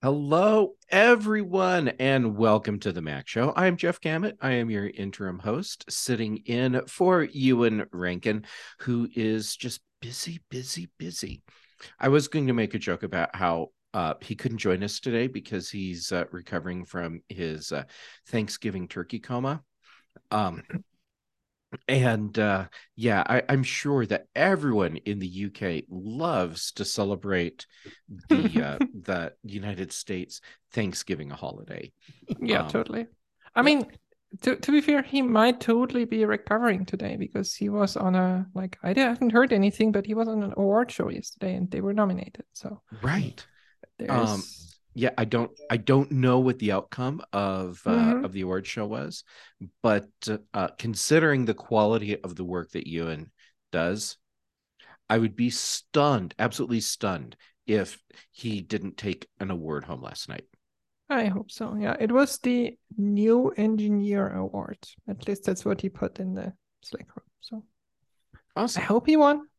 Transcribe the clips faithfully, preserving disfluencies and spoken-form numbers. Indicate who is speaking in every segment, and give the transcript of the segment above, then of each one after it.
Speaker 1: Hello, everyone, and welcome to the Mac Show. I'm Jeff Gamet. I am your interim host, sitting in for Ewan Rankin, who is just busy, busy, busy. I was going to make a joke about how uh, he couldn't join us today because he's uh, recovering from his uh, Thanksgiving turkey coma. Um, and uh, yeah, I, I'm sure that everyone in the U K loves to celebrate the uh, the United States Thanksgiving holiday.
Speaker 2: Yeah,
Speaker 1: Um,
Speaker 2: totally. I
Speaker 1: yep,
Speaker 2: mean, to to be fair, he might totally be recovering today because he was on a like I haven't heard anything, but he was on an award show yesterday and they were nominated. So
Speaker 1: right. Um,
Speaker 2: there's
Speaker 1: yeah, I don't I don't know what the outcome of uh,
Speaker 2: hmm
Speaker 1: of the award show was, but uh, considering the quality of the work that Ewan does, I would be stunned, absolutely stunned, if he didn't take an award home last night.
Speaker 2: I hope so. Yeah, it was the New Engineer Award. At least that's what he put in the Slack group. So I
Speaker 1: Awesome.
Speaker 2: hope he won.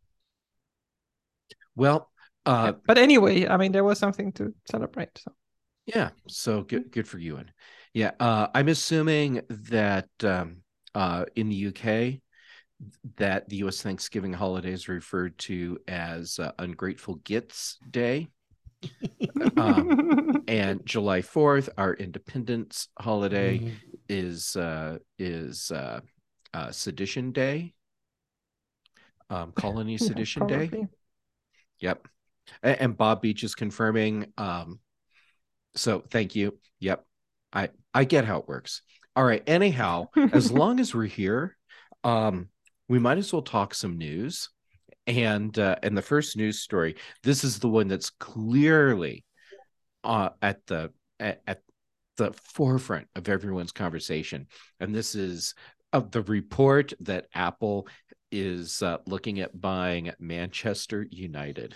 Speaker 1: Well,
Speaker 2: Yeah.
Speaker 1: uh,
Speaker 2: But anyway, I mean, there was something to celebrate. So
Speaker 1: yeah, so good, good for Ewan. Yeah, uh, I'm assuming that um, uh, in the U K, that the U S Thanksgiving holiday is referred to as uh, Ungrateful Gits Day. Um, and July fourth, our Independence holiday,
Speaker 3: Mhm.
Speaker 1: is uh, is uh, uh, Sedition Day, um, Colony
Speaker 2: yeah,
Speaker 1: Sedition Day.
Speaker 2: probably.
Speaker 1: Yep. A- And Bob Beach is confirming. Um, so thank you. Yep. I I get how it works. All right. Anyhow, as long as we're here, um, we might as well talk some news. And uh, and the first news story, this is the one that's clearly uh, at the at, at the forefront of everyone's conversation. And this is of the report that Apple is uh, looking at buying Manchester United.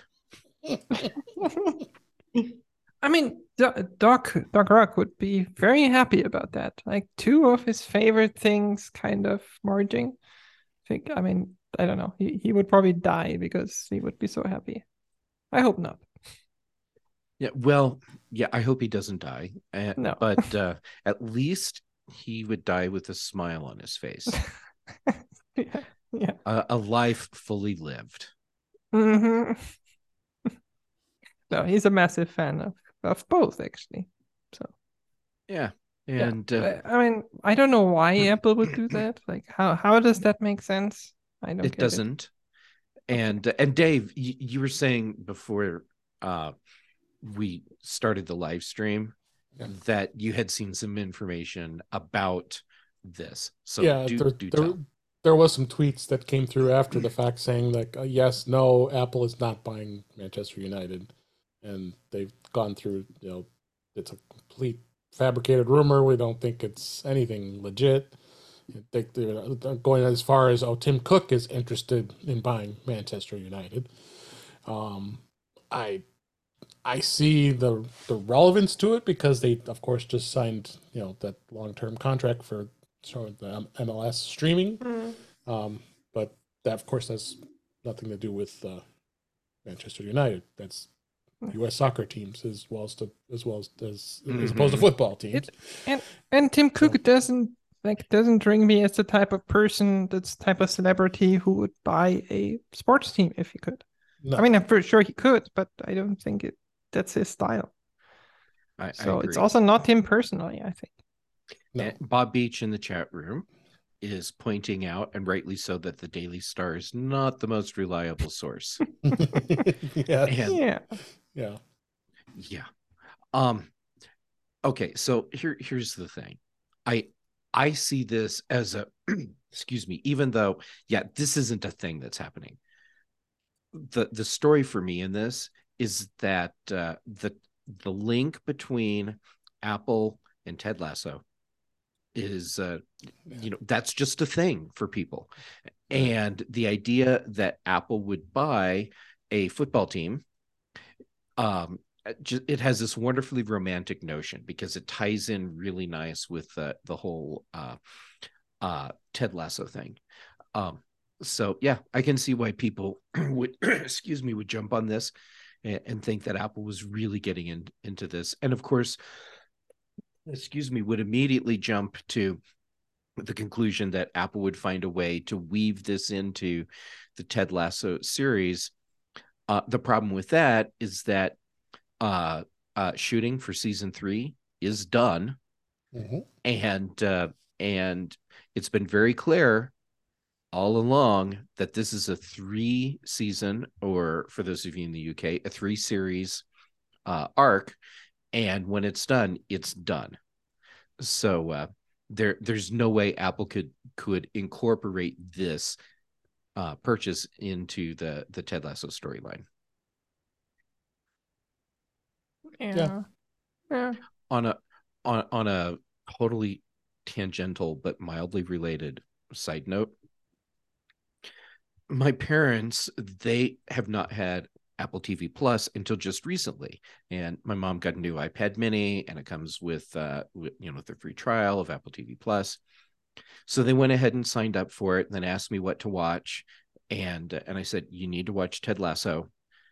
Speaker 2: I mean, Do- Doc Doc Rock would be very happy about that. Like two of his favorite things kind of merging. I think, I mean, I don't know. He he would probably die because he would be so happy. I hope not.
Speaker 1: Yeah, well, yeah, I hope he doesn't die, uh,
Speaker 2: No.
Speaker 1: but uh, at least he would die with a smile on his face,
Speaker 2: Yeah. Yeah.
Speaker 1: uh, a life fully lived.
Speaker 2: hmm No, he's a massive fan of of both actually. So
Speaker 1: Yeah,
Speaker 2: yeah.
Speaker 1: and uh,
Speaker 2: I I mean, I don't know why Apple would do that. Like how how does that make sense? I don't
Speaker 1: it
Speaker 2: get it.
Speaker 1: doesn't.
Speaker 2: Okay.
Speaker 1: And and Dave, you, you were saying before uh, we started the live stream
Speaker 3: Yeah,
Speaker 1: that you had seen some information about this. So
Speaker 3: yeah.
Speaker 1: do
Speaker 3: There,
Speaker 1: do
Speaker 3: there,
Speaker 1: tell.
Speaker 3: there was some tweets that came through after the fact saying like, uh, yes, no, Apple is not buying Manchester United, and they've gone through. You know, it's a complete fabricated rumor. We don't think it's anything legit. They, they're going as far as, oh, Tim Cook is interested in buying Manchester United. Um, I I see the the relevance to it because they, of course, just signed, you know, that long term contract for sort of the M L S streaming.
Speaker 2: Mm.
Speaker 3: Um, but that, of course, has nothing to do with uh, Manchester United. That's U S soccer teams as well as to, as well as as, as opposed to
Speaker 1: Mm-hmm.
Speaker 3: football teams.
Speaker 2: It and and Tim
Speaker 3: So
Speaker 2: Cook doesn't like doesn't ring me as the type of person, that's type of celebrity who would buy a sports team if he could. I
Speaker 3: no,
Speaker 2: mean, I'm pretty sure he could, but I don't think it that's his style.
Speaker 1: I, I
Speaker 2: So it's
Speaker 1: agree.
Speaker 2: also not him personally, I think.
Speaker 1: And
Speaker 3: no.
Speaker 1: Bob Beach in the chat room is pointing out, and rightly so, that the Daily Star is not the most reliable source.
Speaker 3: Yes,
Speaker 1: And
Speaker 2: Yeah.
Speaker 3: yeah,
Speaker 1: yeah. Um, okay, so here here's the thing. I I see this as a excuse me, even though, yeah, this isn't a thing that's happening. The the story for me in this is that uh the the link between Apple and Ted Lasso is uh
Speaker 3: yeah.
Speaker 1: you know, that's just a thing for people.
Speaker 3: Right.
Speaker 1: And the idea that Apple would buy a football team, um it has this wonderfully romantic notion because it ties in really nice with uh, the whole uh uh Ted Lasso thing. Um so yeah, I can see why people would excuse me would jump on this. and, and think that Apple was really getting in, into this. And of course, excuse me, would immediately jump to the conclusion that Apple would find a way to weave this into the Ted Lasso series. Uh, the problem with that is that uh, uh, shooting for season three is done, mm-hmm. and uh, and it's been very clear all along that this is a three season, or for those of you in the U K, a three series uh, arc, and when it's done, it's done. So uh, there, there's no way Apple could could incorporate this uh, purchase into the the Ted Lasso storyline.
Speaker 2: Yeah. yeah.
Speaker 1: On a on on a totally tangential but mildly related side note, my parents, they have not had Apple T V Plus until just recently, and my mom got a new iPad Mini, and it comes with, uh, with you know, the free trial of Apple T V Plus. So they went ahead and signed up for it, and then asked me what to watch, and and I said, you need to watch Ted Lasso,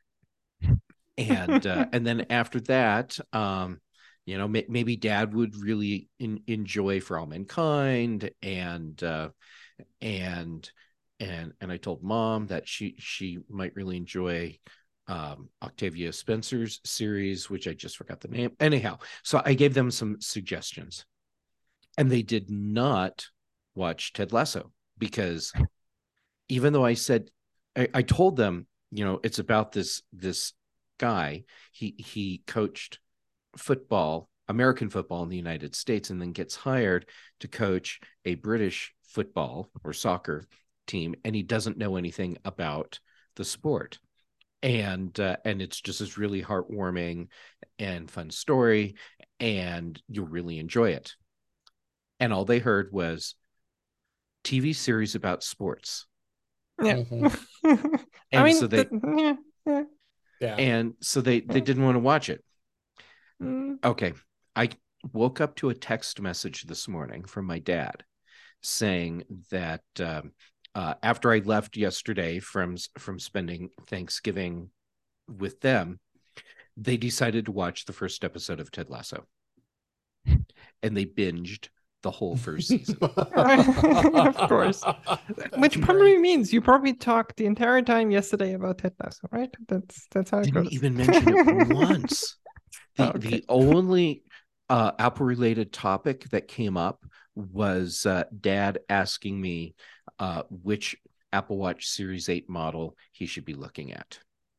Speaker 1: and uh, and then after that, um, you know, may, maybe Dad would really in, enjoy For All Mankind, and uh, and and and I told Mom that she she might really enjoy um, Octavia Spencer's series, which I just forgot the name. Anyhow, so I gave them some suggestions, and they did not watch Ted Lasso, because even though I said, I, I told them, you know, it's about this this guy. He he coached football, American football in the United States, and then gets hired to coach a British football or soccer team, and he doesn't know anything about the sport. And uh, and it's just this really heartwarming and fun story, and you'll really enjoy it. And all they heard was T V series about sports.
Speaker 2: Yeah.
Speaker 1: Mm-hmm. And
Speaker 2: I mean,
Speaker 1: so they
Speaker 2: the, yeah, yeah.
Speaker 1: Yeah. And so they, they didn't want to watch it. Mm. Okay. I woke up to a text message this morning from my dad saying that um, uh, after I left yesterday from, from spending Thanksgiving with them, they decided to watch the first episode of Ted Lasso. And they binged the whole first season.
Speaker 2: Of course. Which probably means you probably talked the entire time yesterday about Ted Lasso, right? That's that's how it
Speaker 1: Didn't
Speaker 2: goes.
Speaker 1: even mention it once. The,
Speaker 2: okay.
Speaker 1: the only uh, Apple-related topic that came up was uh, Dad asking me uh, which Apple Watch Series eight model he should be looking at.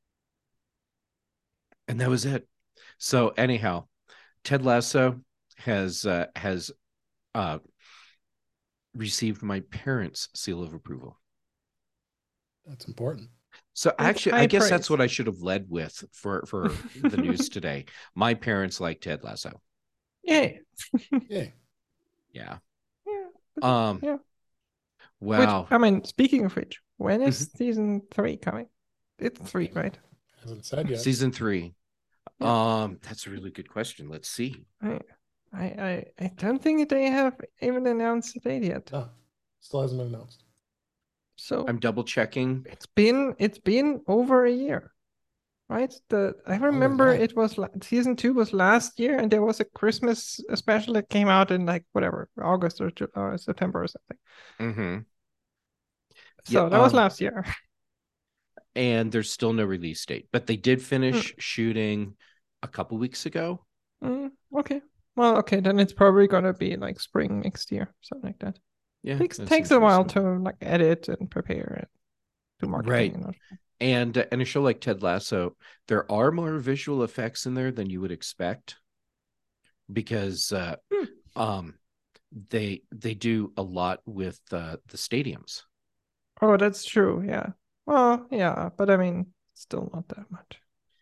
Speaker 1: And that was it. So anyhow, Ted Lasso has uh, has uh, received my parents' seal of approval.
Speaker 3: That's important.
Speaker 1: So
Speaker 2: It's
Speaker 1: actually,
Speaker 2: high
Speaker 1: I guess
Speaker 2: praise.
Speaker 1: that's what I should have led with for, for the news today. My parents like Ted Lasso.
Speaker 2: Yay.
Speaker 3: Yeah.
Speaker 1: Yeah.
Speaker 2: Yeah.
Speaker 1: Um,
Speaker 2: yeah.
Speaker 1: Wow.
Speaker 2: Which, I mean, speaking of which, when is
Speaker 1: mm-hmm.
Speaker 2: season three coming? It's three, right?
Speaker 3: Hasn't said yet.
Speaker 1: Season three. Yeah. Um, that's a really good question. Let's see.
Speaker 2: I, I, I, I don't think they have even announced the date yet.
Speaker 3: No, still hasn't been announced.
Speaker 2: So
Speaker 1: I'm double checking.
Speaker 2: It's been it's been over a year, right? The I remember
Speaker 3: oh,
Speaker 2: it was season two was last year, and there was a Christmas special that came out in like whatever August or, or September or something.
Speaker 1: Mm-hmm.
Speaker 2: So
Speaker 1: yeah,
Speaker 2: that was
Speaker 1: um,
Speaker 2: last year.
Speaker 1: And there's still no release date, but they did finish
Speaker 2: mm.
Speaker 1: shooting a couple weeks ago.
Speaker 2: Mm, okay. Well, okay, then it's probably gonna be like spring next year, something like that.
Speaker 1: Yeah,
Speaker 2: it takes takes a while to like edit and prepare and do marketing.
Speaker 1: Right.
Speaker 2: And,
Speaker 1: and uh, and a show like Ted Lasso, there are more visual effects in there than you would expect, because uh, hmm. um, they they do a lot with uh, the stadiums.
Speaker 2: Oh, that's true. Yeah. Well, yeah, but I mean, still not that much.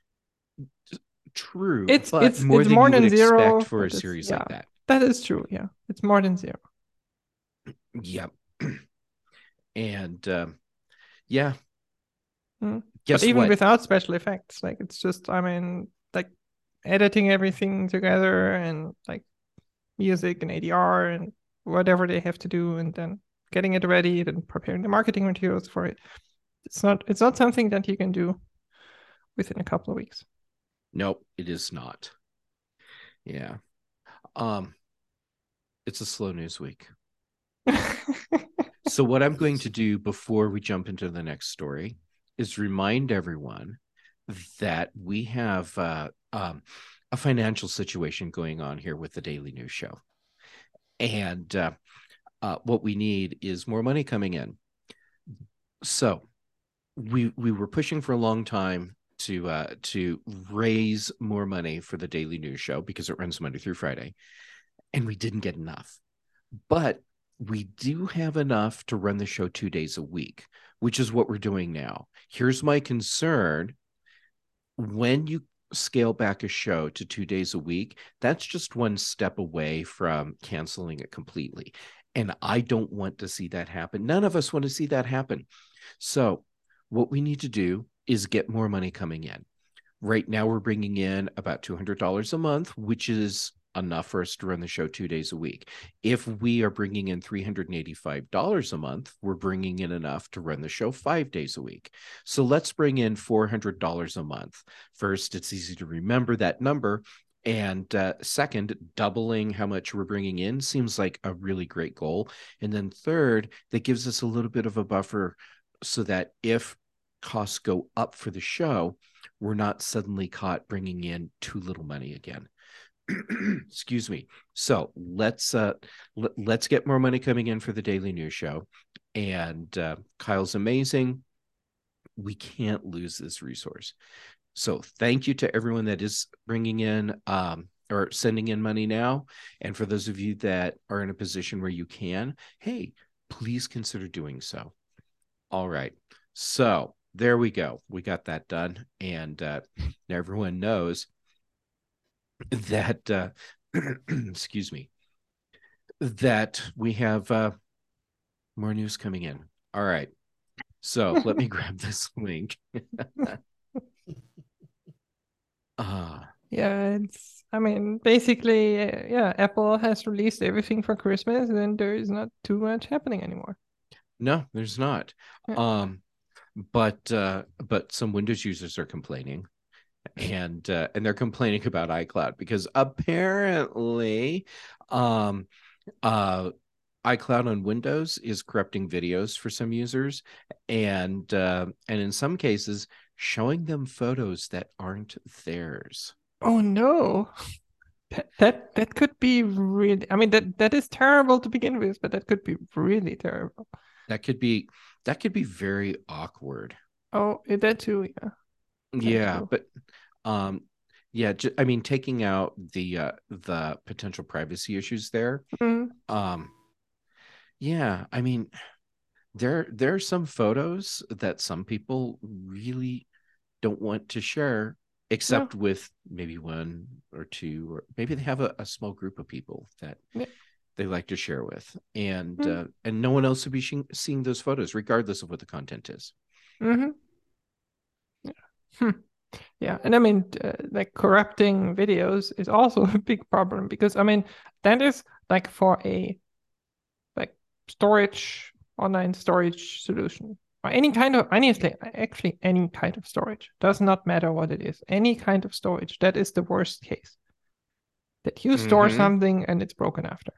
Speaker 1: True.
Speaker 2: It's
Speaker 1: but
Speaker 2: it's
Speaker 1: more
Speaker 2: it's
Speaker 1: than
Speaker 2: more
Speaker 1: you
Speaker 2: than
Speaker 1: would
Speaker 2: zero
Speaker 1: expect for a
Speaker 2: it's,
Speaker 1: series
Speaker 2: yeah,
Speaker 1: like that.
Speaker 2: That is true. Yeah, it's more than zero.
Speaker 1: Yep. And um, yeah.
Speaker 2: Mm.
Speaker 1: Guess
Speaker 2: but even
Speaker 1: what?
Speaker 2: without special effects, like it's just, I mean, like editing everything together and like music and A D R and whatever they have to do, and then getting it ready and preparing the marketing materials for it. It's not it's not something that you can do within a couple of weeks.
Speaker 1: Nope, it is not. Yeah. Um, it's a slow news week. So what I'm going to do before we jump into the next story is remind everyone that we have uh, um, a financial situation going on here with the Daily News Show. And uh, uh, what we need is more money coming in. So we we were pushing for a long time to uh, to raise more money for the Daily News Show because it runs Monday through Friday, and we didn't get enough. But we do have enough to run the show two days a week, which is what we're doing now. Here's my concern. When you scale back a show to two days a week, that's just one step away from canceling it completely. And I don't want to see that happen. None of us want to see that happen. So what we need to do is get more money coming in. Right now, we're bringing in about two hundred dollars a month, which is enough for us to run the show two days a week. If we are bringing in three hundred eighty-five dollars a month, we're bringing in enough to run the show five days a week. So let's bring in four hundred dollars a month. First, it's easy to remember that number. And uh, second, doubling how much we're bringing in seems like a really great goal. And then third, that gives us a little bit of a buffer so that if costs go up for the show, we're not suddenly caught bringing in too little money again. Excuse me. So let's uh, l- let's get more money coming in for the Daily News Show. And uh, Kyle's amazing. We can't lose this resource. So thank you to everyone that is bringing in um, or sending in money now. And for those of you that are in a position where you can, hey, please consider doing so. All right. So there we go. We got that done. And uh, now everyone knows that, uh, excuse me, that we have uh, more news coming in. All right. So let me grab this link. uh,
Speaker 2: Yeah, it's, I mean, basically, uh, yeah, Apple has released everything for Christmas and there is not too much happening anymore.
Speaker 1: no, there's not.
Speaker 2: Yeah.
Speaker 1: Um, but uh, but some Windows users are complaining. And uh, and they're complaining about iCloud because apparently um, uh, iCloud on Windows is corrupting videos for some users, and uh, and in some cases showing them photos that aren't theirs.
Speaker 2: Oh no. That, that that could be really, I mean, that that is terrible to begin with, but that could be really terrible.
Speaker 1: That could be that could be very awkward.
Speaker 2: Oh, eh, that too, yeah. That
Speaker 1: Yeah,
Speaker 2: too.
Speaker 1: but um, yeah, j- I mean, taking out the uh, the potential privacy issues there,
Speaker 2: Mm,
Speaker 1: um, yeah, I mean, there there are some photos that some people really don't want to share,
Speaker 2: no.
Speaker 1: except with maybe one or two, or maybe they have a, a small group of people that
Speaker 2: Yeah.
Speaker 1: they like to share with, and
Speaker 2: Mm,
Speaker 1: uh, and no one else would be sh- seeing those photos, regardless of what the content is.
Speaker 2: mm-hmm. Yeah. Hmm. Yeah, and I mean, uh, like corrupting videos is also a big problem because I mean, that is like for a like storage, online storage solution or any kind of, honestly, actually any kind of storage, does not matter what it is, any kind of storage, that is the worst case. That you store
Speaker 1: Mm-hmm.
Speaker 2: something and it's broken after.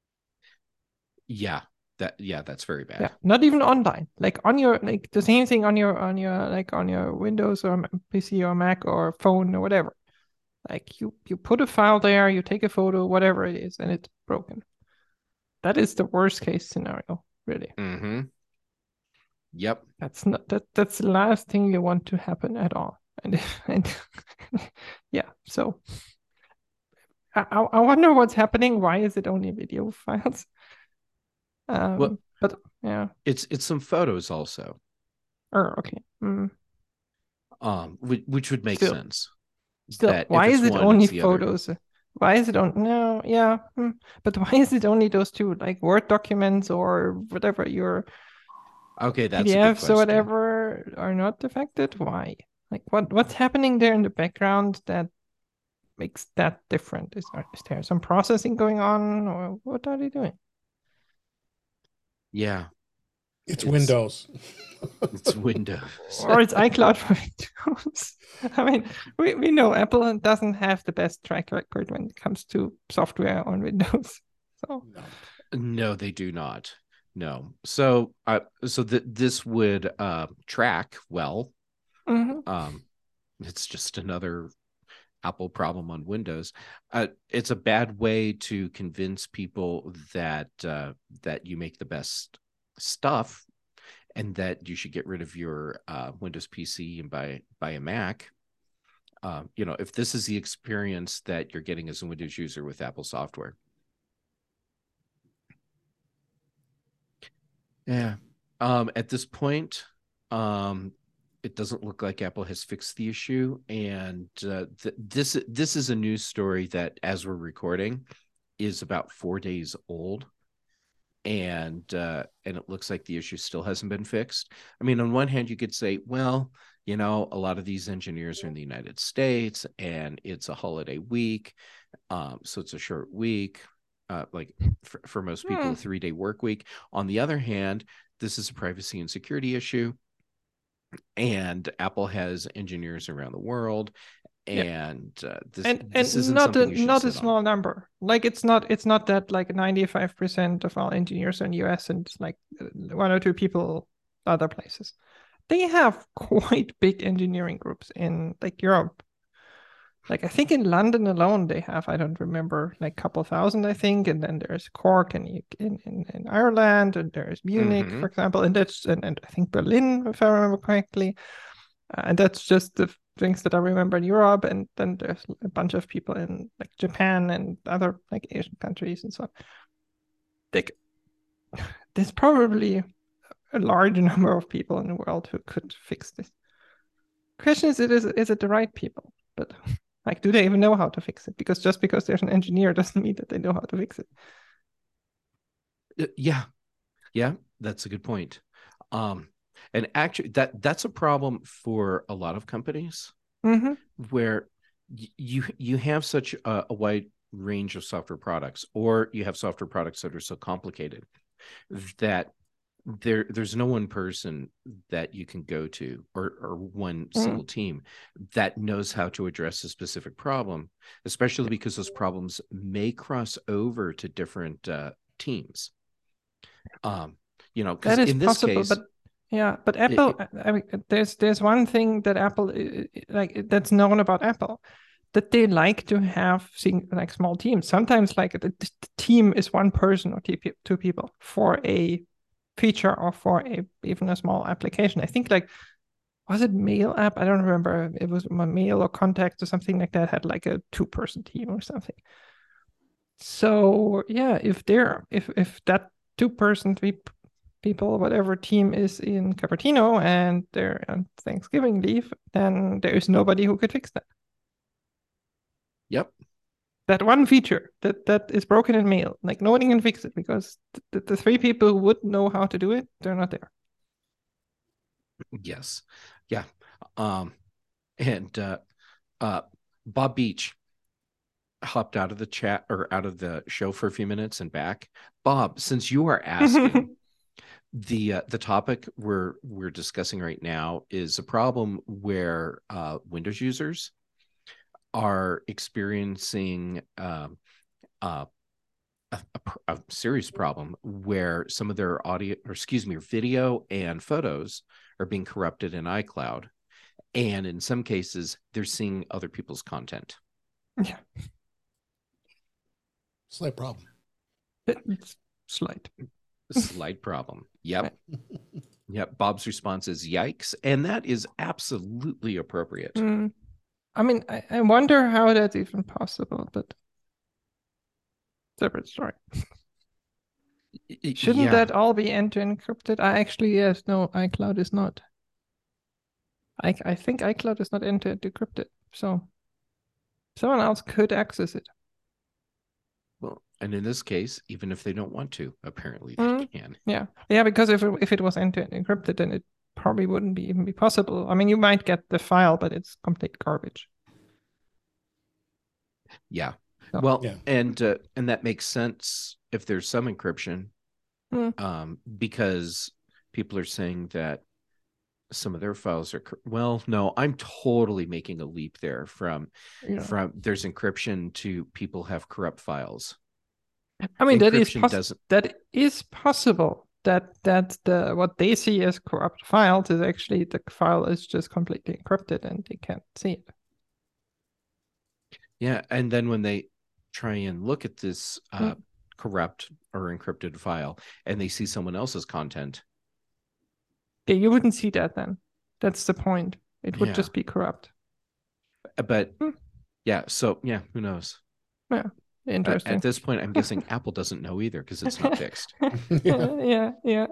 Speaker 1: Yeah, that yeah, that's very bad.
Speaker 2: Yeah, not even online. Like on your, like the same thing on your on your like on your Windows or P C or Mac or phone or whatever. Like you you put a file there, you take a photo, whatever it is, and it's broken. That is the worst case scenario, really.
Speaker 1: Mm-hmm. Yep.
Speaker 2: That's not that that's the last thing you want to happen at all. And and yeah, so I I wonder what's happening. Why is it only video files? Um,
Speaker 1: Well,
Speaker 2: but yeah.
Speaker 1: it's it's some photos also,
Speaker 2: Or okay. Mm.
Speaker 1: um, which, which would make
Speaker 2: Still,
Speaker 1: sense.
Speaker 2: still,
Speaker 1: That if
Speaker 2: why
Speaker 1: it's
Speaker 2: is it
Speaker 1: one,
Speaker 2: only
Speaker 1: it's the other.
Speaker 2: photos? Why is it on? No, yeah, mm. But why is it only those two? Like Word documents or whatever your
Speaker 1: Okay, that's a good
Speaker 2: P D Fs or
Speaker 1: question.
Speaker 2: whatever are not affected? Why? Like what what's happening there in the background that makes that different? Is there, is there some processing going on or what are they doing?
Speaker 1: Yeah.
Speaker 3: It's,
Speaker 1: It's-
Speaker 3: Windows.
Speaker 1: It's Windows.
Speaker 2: Or it's iCloud for Windows. I mean, we, we know Apple doesn't have the best track record when it comes to software on Windows. So
Speaker 3: No.
Speaker 1: No, they do not. No. So, uh, so that this would uh, track well.
Speaker 2: mhm.
Speaker 1: Um, it's just another Apple problem on Windows. Uh, it's a bad way to convince people that uh, that you make the best stuff, and that you should get rid of your uh, Windows P C and buy buy a Mac. Um, you know, if this is the experience that you're getting as a Windows user with Apple software. Yeah. Um, at this point, um, it doesn't look like Apple has fixed the issue, and uh, th- this this is a news story that, as we're recording, is about four days old, and uh, and it looks like the issue still hasn't been fixed. I mean, on one hand, you could say, well, you know, a lot of these engineers are in the United States, and it's a holiday week, um, so it's a short week. Uh, like for, for most people,
Speaker 2: Hmm.
Speaker 1: a three-day work week. On the other hand, this is a privacy and security issue, and Apple has engineers around the world,
Speaker 2: Yeah.
Speaker 1: and uh, this
Speaker 2: and
Speaker 1: this
Speaker 2: and
Speaker 1: isn't
Speaker 2: not
Speaker 1: something
Speaker 2: a
Speaker 1: you should
Speaker 2: not a
Speaker 1: sit
Speaker 2: small
Speaker 1: on.
Speaker 2: number. Like it's not it's not that like ninety-five percent of all engineers are in U S and it's like uh, one or two people other places. They have quite big engineering groups in like Europe. Like I think in London alone they have, I don't remember, like a couple thousand, I think, and then there's Cork in in, in, in Ireland, and there's Munich,
Speaker 1: Mhm.
Speaker 2: for example, and that's and, and I think Berlin, if I remember correctly. Uh, and that's just the things that I remember in Europe, and then there's a bunch of people in like Japan and other like Asian countries and so on. Like, there's probably a large number of people in the world who could fix this. Question is, it is is it the right people? But like, do they even know how to fix it? Because just because there's an engineer doesn't mean that they know how to fix it.
Speaker 1: Uh, Yeah, yeah, that's a good point. Um, and actually, that that's a problem for a lot of companies,
Speaker 2: Mm-hmm.
Speaker 1: where y- you you have such a, a wide range of software products, or you have software products that are so complicated that there there's no one person that you can go to, or or one
Speaker 2: Mm.
Speaker 1: single team that knows how to address a specific problem, especially because those problems may cross over to different uh, teams. Um, you know, because
Speaker 2: That is
Speaker 1: in this
Speaker 2: possible,
Speaker 1: case,
Speaker 2: but yeah, but
Speaker 1: it-
Speaker 2: Apple,
Speaker 1: it-
Speaker 2: I mean, there's there's one thing that Apple uh, uh, like that's known about Apple, that they like to have seeing like small teams. Sometimes like the, the team is one person or two, pe- two people for a feature or for a even a small application. I think like was it Mail app? I don't remember. It was my Mail or Contacts or something like that had like a two person team or something. So yeah, if they're if if that two person three p- people whatever team is in Cupertino and they're on Thanksgiving leave, then there is nobody who could fix that.
Speaker 1: yep,
Speaker 2: That one feature that that is broken in Mail, like nobody can fix it because the, the three people who would know how to do it, they're not there.
Speaker 1: yes, yeah, um, and uh, uh, Bob Beach hopped out of the chat, or out of the show for a few minutes and back. Bob, since you are asking, the uh, the topic we're we're discussing right now is a problem where uh, Windows users are experiencing um, uh, a, a, a serious problem where some of their audio, or excuse me, video and photos are being corrupted in iCloud, and in some cases they're seeing other people's content.
Speaker 2: Yeah,
Speaker 3: Slight problem.
Speaker 2: it's slight.
Speaker 1: Slight problem. Yep. Yep. Bob's response is yikes, and that is absolutely appropriate.
Speaker 2: Mm. I mean, I, I wonder how that's even possible, but separate story.
Speaker 1: Y-
Speaker 2: Shouldn't
Speaker 1: yeah.
Speaker 2: that all be end-to-end encrypted? I actually, yes, no, iCloud is not. I, I think iCloud is not end-to-end encrypted, so someone else could access it.
Speaker 1: Well, and in this case, even if they don't want to, apparently they
Speaker 2: Mm.
Speaker 1: can.
Speaker 2: Yeah, yeah, because if it, if it was end-to-end encrypted, then it probably wouldn't be even be possible. I mean, you might get the file, but it's complete garbage.
Speaker 1: Yeah.
Speaker 2: So-
Speaker 1: Well,
Speaker 3: Yeah.
Speaker 1: and uh, and that makes sense if there's some encryption,
Speaker 2: Mm.
Speaker 1: um, because people are saying that some of their files are well. No, I'm totally making a leap there from
Speaker 2: Yeah.
Speaker 1: from there's encryption to people have corrupt files.
Speaker 2: I mean, that is
Speaker 1: Encryption
Speaker 2: poss-
Speaker 1: doesn't.
Speaker 2: that is possible. That that the what they see as corrupt files is actually the file is just completely encrypted and they can't see it.
Speaker 1: Yeah, and then when they try and look at this uh,
Speaker 2: Mm.
Speaker 1: corrupt or encrypted file, and they see someone else's content,
Speaker 2: Yeah, you wouldn't see that then. That's the point. It would
Speaker 1: Yeah.
Speaker 2: just be corrupt.
Speaker 1: but
Speaker 2: Hmm.
Speaker 1: yeah, so yeah, who knows? At,
Speaker 2: Interesting.
Speaker 1: at this point, I'm guessing Apple doesn't know either because it's not fixed.
Speaker 3: Yeah.
Speaker 2: yeah, yeah.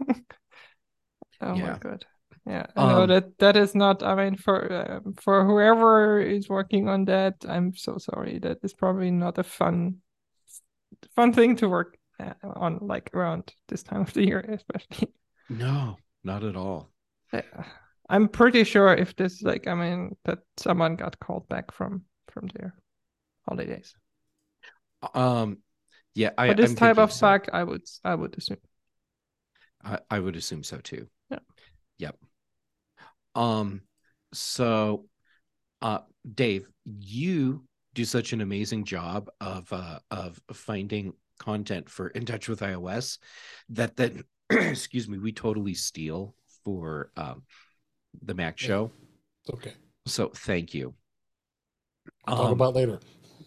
Speaker 2: Oh
Speaker 1: Yeah.
Speaker 2: my god. Yeah, I know
Speaker 1: Um,
Speaker 2: that that is not. I mean, for um, for whoever is working on that, I'm so sorry. That is probably not a fun fun thing to work uh, on, like around this time of the year, especially.
Speaker 1: No, not at all.
Speaker 2: Yeah. I'm pretty sure if this, like, I mean, that someone got called back from from their holidays.
Speaker 1: Um, yeah, I,
Speaker 2: For this
Speaker 1: I'm
Speaker 2: type
Speaker 1: thinking
Speaker 2: of
Speaker 1: so.
Speaker 2: bug, I would I would assume.
Speaker 1: I, I would assume so too.
Speaker 2: Yeah.
Speaker 1: Yep. Um, so, uh, Dave, you do such an amazing job of uh, of finding content for In Touch with iOS that that excuse me, we totally steal for um, the Mac
Speaker 3: Yeah.
Speaker 1: Show.
Speaker 3: It's okay.
Speaker 1: So thank you.
Speaker 3: I'll talk
Speaker 1: Um,
Speaker 3: about later.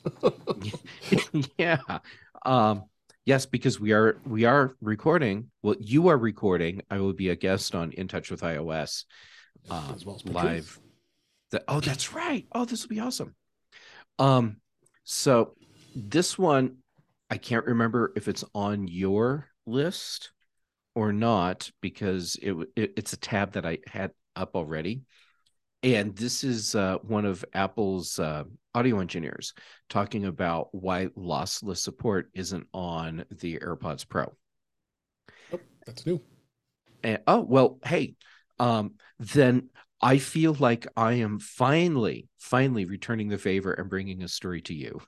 Speaker 1: yeah. Um, yes, because we are we are recording. Well, you are recording. I will be a guest on In Touch with iOS uh,
Speaker 3: As well as
Speaker 1: live. The, oh, that's right. Oh, this will be awesome. Um, so this one, I can't remember if it's on your list or not because it, it it's a tab that I had up already. And this is uh, one of Apple's uh, audio engineers talking about why lossless support isn't on the AirPods Pro.
Speaker 3: Oh, that's new.
Speaker 1: And, oh, well, hey, um, then I feel like I am finally, finally returning the favor and bringing a story to you.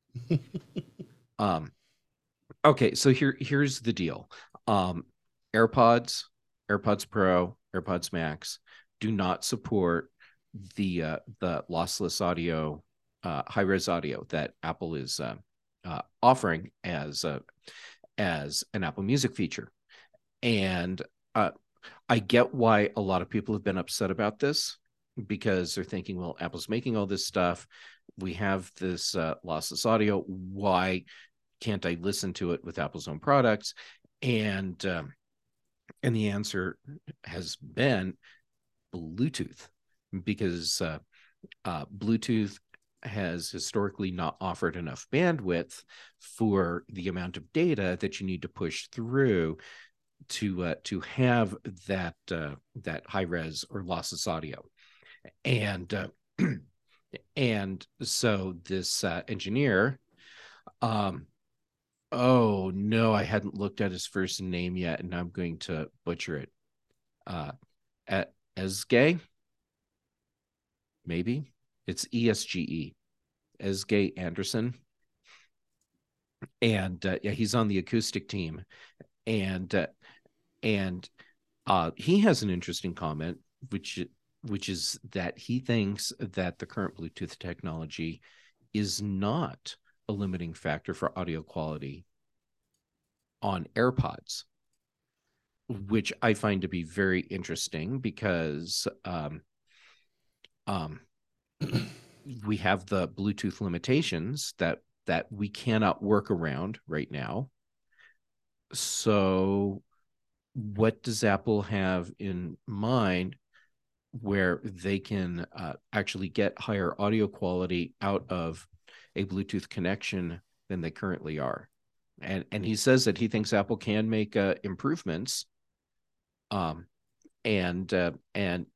Speaker 1: um, okay, so here, here's the deal. Um, AirPods, AirPods Pro, AirPods Max do not support the uh, the lossless audio, uh, high res audio that Apple is uh, uh, offering as uh, as an Apple Music feature, and uh, I get why a lot of people have been upset about this because they're thinking, well, Apple's making all this stuff, we have this uh, lossless audio, why can't I listen to it with Apple's own products? And um, and the answer has been Bluetooth. Because uh, uh, Bluetooth has historically not offered enough bandwidth for the amount of data that you need to push through to uh, to have that uh, that high res or lossless audio, and uh, and so this uh, engineer, um, oh no, I hadn't looked at his first name yet, and I'm going to butcher it. Uh, at Esge. Maybe it's E S G E, Esge Anderson, and uh, yeah, he's on the acoustic team, and uh, and uh, he has an interesting comment, which which is that he thinks that the current Bluetooth technology is not a limiting factor for audio quality on AirPods, which I find to be very interesting because um, um, we have the Bluetooth limitations that that we cannot work around right now. So what does Apple have in mind where they can uh, actually get higher audio quality out of a Bluetooth connection than they currently are? And and he says that he thinks Apple can make uh, improvements. Um, and uh, and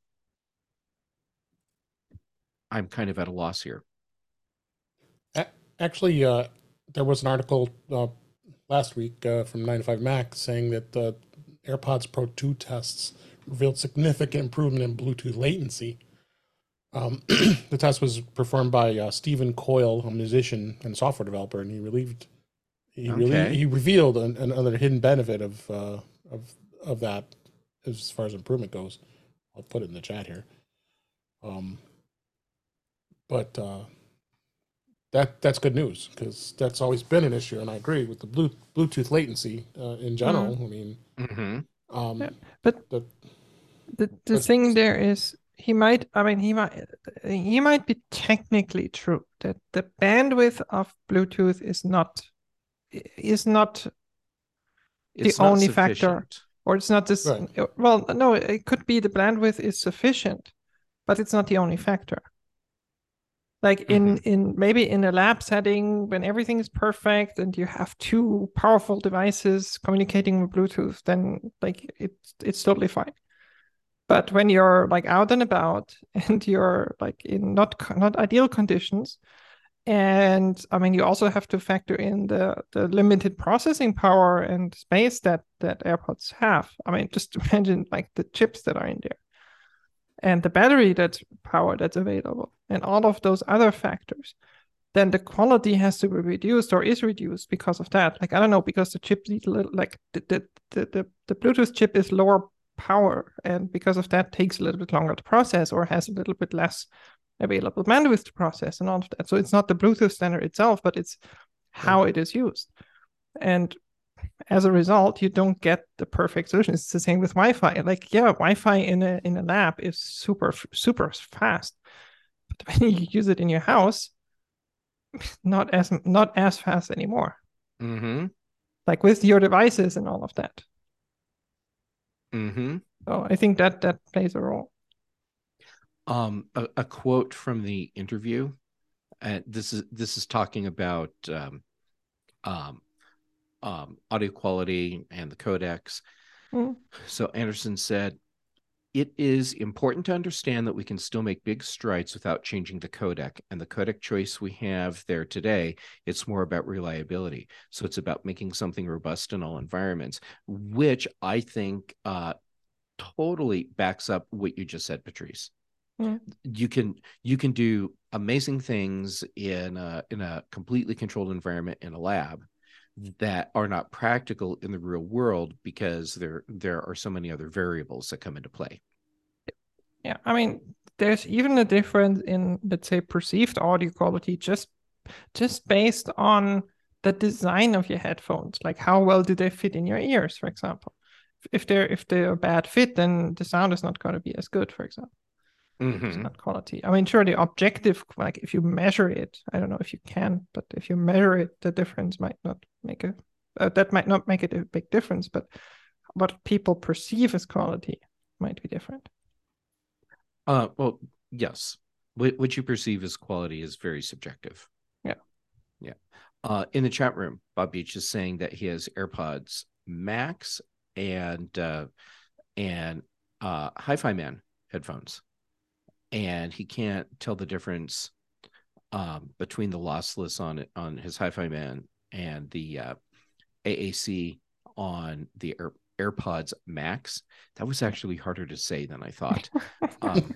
Speaker 1: I'm kind of at a loss here.
Speaker 3: Actually, uh, there was an article uh, last week uh, from nine to five Mac saying that the AirPods Pro two tests revealed significant improvement in Bluetooth latency. Um, the test was performed by uh, Stephen Coyle, a musician and software developer, and he relieved he
Speaker 1: Okay.
Speaker 3: really he revealed an, another hidden benefit of uh, of of that as far as improvement goes. I'll put it in the chat here. Um, but uh, that that's good news, because that's always been an issue, and I agree with the blue, Bluetooth latency uh, in general.
Speaker 2: Mm.
Speaker 3: I mean,
Speaker 1: Mm-hmm.
Speaker 3: um,
Speaker 2: Yeah, but
Speaker 3: the,
Speaker 2: the the
Speaker 3: but-
Speaker 2: thing there is he might I mean he might he might be technically true that the bandwidth of Bluetooth is not is not
Speaker 1: It's
Speaker 2: the
Speaker 1: not
Speaker 2: only
Speaker 1: sufficient.
Speaker 2: factor, or it's not this.
Speaker 3: Right.
Speaker 2: Well, no, it could be the bandwidth is sufficient, but it's not the only factor. Like in
Speaker 1: Mhm.
Speaker 2: in maybe in a lab setting when everything is perfect and you have two powerful devices communicating with Bluetooth, then like it's it's totally fine. But when you're like out and about and you're like in not not ideal conditions, and I mean you also have to factor in the the limited processing power and space that that AirPods have. I mean, just imagine like the chips that are in there and the battery that's power that's available and all of those other factors. Then the quality has to be reduced or is reduced because of that. Like I don't know, because the chip needs a little like the the the, the, the Bluetooth chip is lower power, and because of that takes a little bit longer to process or has a little bit less available bandwidth to process and all of that. So it's not the Bluetooth standard itself, but it's how it is used. And as a result, you don't get the perfect solution. It's the same with Wi-Fi. Like, yeah, Wi-Fi in a in a lab is super super fast, but when you use it in your house, not as not as fast anymore.
Speaker 1: Mm-hmm.
Speaker 2: Like with your devices and all of that.
Speaker 1: Mm-hmm.
Speaker 2: So I think that that plays a role.
Speaker 1: Um, a, a quote from the interview. Uh, this is this is talking about um, um, um, audio quality and the codecs.
Speaker 2: Mm.
Speaker 1: So Anderson said, "It is important to understand that we can still make big strides without changing the codec. And the codec choice we have there today, it's more about reliability. So it's about making something robust in all environments," which I think uh, totally backs up what you just said, Patrice.
Speaker 2: Mm.
Speaker 1: You can you can do amazing things in a, in a completely controlled environment in a lab that are not practical in the real world because there there are so many other variables that come into play.
Speaker 2: Yeah, I mean, there's even a difference in, let's say, perceived audio quality just just based on the design of your headphones. Like how well do they fit in your ears, for example? If they're if they're a bad fit, then the sound is not going to be as good, for example.
Speaker 1: Mm-hmm.
Speaker 2: It's not quality. I mean, sure, the objective, like if you measure it, I don't know if you can, but if you measure it, the difference might not make a uh, that might not make it a big difference. But what people perceive as quality might be different.
Speaker 1: Uh, well, yes. What, what you perceive as quality is very subjective.
Speaker 2: Yeah.
Speaker 1: Yeah. Uh, in the chat room, Bob Beach is saying that he has AirPods Max and uh, and uh, Hi-Fi Man headphones, and he can't tell the difference um, between the lossless on it on his Hi-Fi Man and the uh, A A C on the Air, AirPods Max. That was actually harder to say than I thought. Um,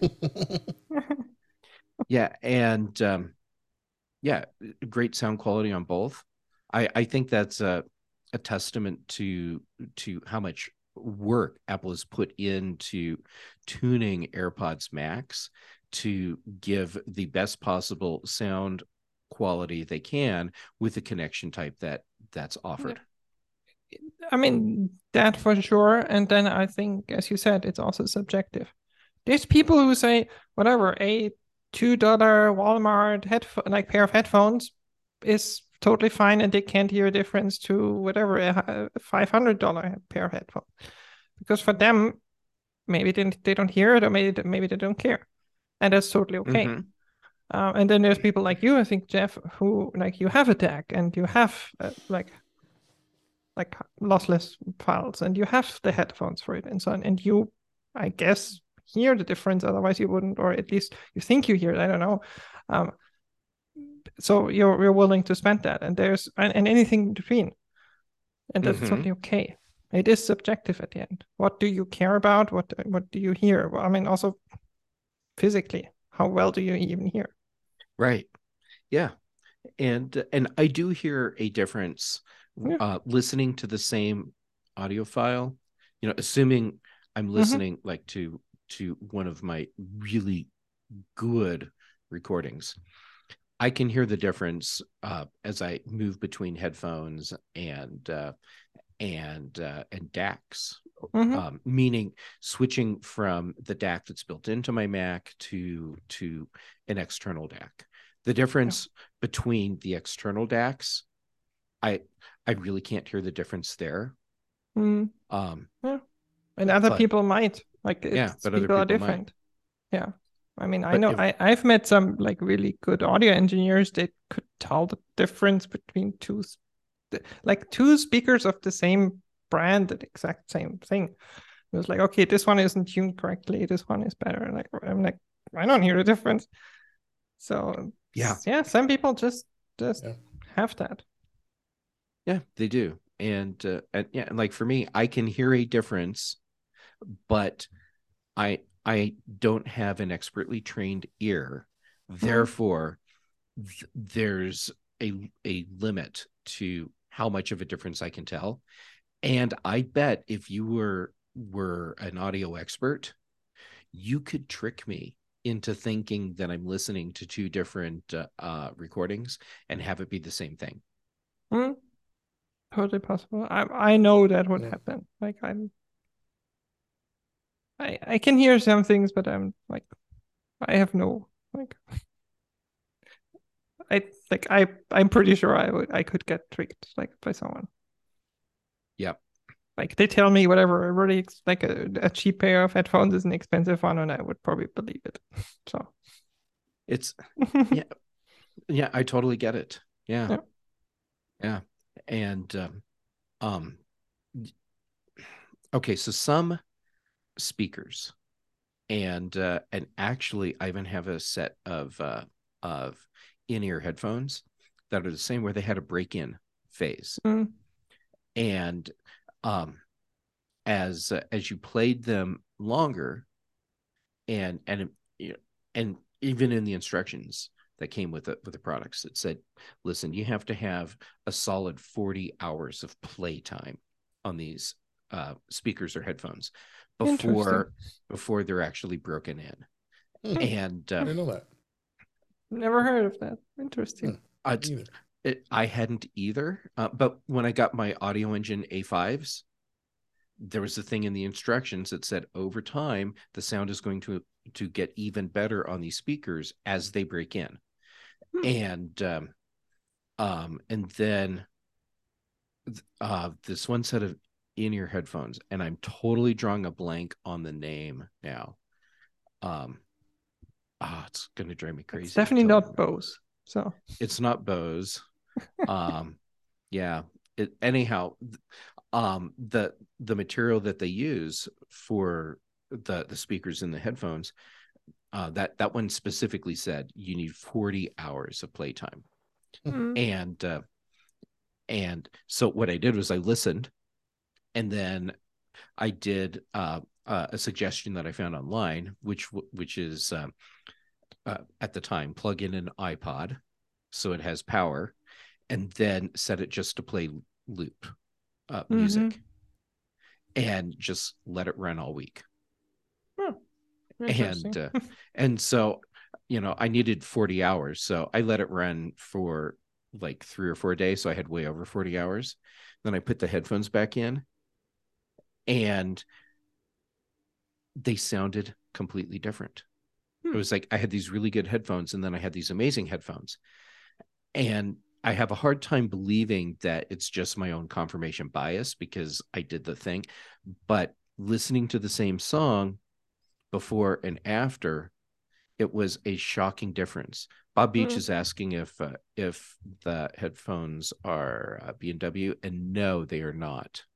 Speaker 1: yeah, and um, yeah, great sound quality on both. I, I think that's a, a testament to to how much work Apple has put into tuning AirPods Max to give the best possible sound quality they can with the connection type that that's offered.
Speaker 2: I mean, that for sure. And then I think, as you said, it's also subjective. There's people who say, whatever, a two dollar Walmart headphone, like pair of headphones is totally fine, and they can't hear a difference to whatever a five hundred dollar pair of headphones. Because for them, maybe they, they don't hear it, or maybe, maybe they don't care. And that's totally okay.
Speaker 1: Mm-hmm.
Speaker 2: Uh, and then there's people like you, I think, Jeff, who like you have a D A C and you have uh, like like lossless files and you have the headphones for it and so on. And you, I guess, hear the difference. Otherwise, you wouldn't, or at least you think you hear it. I don't know. Um, so you're you're willing to spend that, and there's and, and anything in between, and that's
Speaker 1: Mhm.
Speaker 2: totally okay. It is subjective at the end. What do you care about? What what do you hear? Well, I mean, also physically, how well do you even hear?
Speaker 1: Right. Yeah. And and I do hear a difference
Speaker 2: Yeah.
Speaker 1: uh listening to the same audio file, you know, assuming I'm listening mm-hmm. like to to one of my really good recordings. I can hear the difference uh, as I move between headphones and uh, and uh, and D A Cs, mm-hmm. um, meaning switching from the D A C that's built into my Mac to to an external D A C. The difference yeah. between the external D A Cs, I I really can't hear the difference there.
Speaker 2: Mm.
Speaker 1: Um,
Speaker 2: yeah. And other
Speaker 1: but,
Speaker 2: people might like it's,
Speaker 1: yeah, but
Speaker 2: people,
Speaker 1: other people
Speaker 2: are different.
Speaker 1: Might.
Speaker 2: Yeah. I mean, I
Speaker 1: but
Speaker 2: know
Speaker 1: if,
Speaker 2: I, I've met some like really good audio engineers that could tell the difference between two, like two speakers of the same brand, the exact same thing. It was like, okay, this one isn't tuned correctly. This one is better. Like, I'm like, I don't hear the difference. So
Speaker 1: yeah,
Speaker 2: yeah, some people just just yeah. have that.
Speaker 1: Yeah, they do. And, uh, and yeah, and like for me, I can hear a difference, but I I don't have an expertly trained ear. Mm-hmm. Therefore, th- there's a a limit to how much of a difference I can tell. And I bet if you were were an audio expert, you could trick me into thinking that I'm listening to two different uh, uh, recordings and have it be the same thing.
Speaker 2: Mm-hmm. Totally possible. I I know that would yeah. happen. Like I'm, I I can hear some things, but I'm like, I have no like. I like I I'm pretty sure I would I could get tricked like by someone.
Speaker 1: Yep.
Speaker 2: Like they tell me whatever, really like a, a cheap pair of headphones is an expensive one, and I would probably believe it. So
Speaker 1: it's yeah, yeah. I totally get it. Yeah, yeah. yeah. And um, um, okay. So some speakers, and uh, and actually, I even have a set of uh, of in-ear headphones that are the same, where they had a break-in phase,
Speaker 2: mm.
Speaker 1: and um, as uh, as you played them longer, and and and even in the instructions that came with it with the products, it said, listen, you have to have a solid forty hours of playtime on these uh, speakers or headphones before before they're actually broken in. Hmm. And um,
Speaker 3: I didn't know that.
Speaker 2: Never heard of that. Interesting.
Speaker 1: Uh, it, it, I hadn't either. Uh, but when I got my Audio Engine A fives, there was a thing in the instructions that said over time the sound is going to to get even better on these speakers as they break in. Hmm. And um, um, and then uh, this one set of in-ear headphones, and I'm totally drawing a blank on the name now. Um, oh, it's going to drive me crazy.
Speaker 2: It's definitely not Bose. So
Speaker 1: it's not Bose. um, yeah. It, anyhow, um, the the material that they use for the the speakers in the headphones, uh, that that one specifically said you need forty hours of playtime. Mm-hmm. And uh, and so what I did was I listened, and then I did uh, uh, a suggestion that I found online, which which is um, uh, at the time, plug in an iPod so it has power, and then set it just to play loop uh, music, mm-hmm. and just let it run all week.
Speaker 2: Oh,
Speaker 1: and uh, and so, you know, I needed forty hours, so I let it run for like three or four days. So I had way over forty hours. Then I put the headphones back in, and they sounded completely different. Hmm. It was like I had these really good headphones, and then I had these amazing headphones. And I have a hard time believing that it's just my own confirmation bias because I did the thing. But listening to the same song before and after, it was a shocking difference. Bob Beach mm. is asking if uh, if the headphones are uh, B and W, and no, they are not.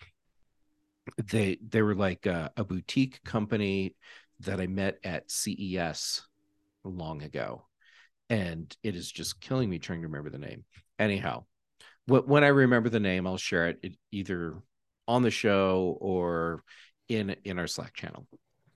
Speaker 1: They they were like a, a boutique company that I met at C E S long ago, and it is just killing me trying to remember the name. Anyhow, wh- when I remember the name, I'll share it, it either on the show or in in our Slack channel.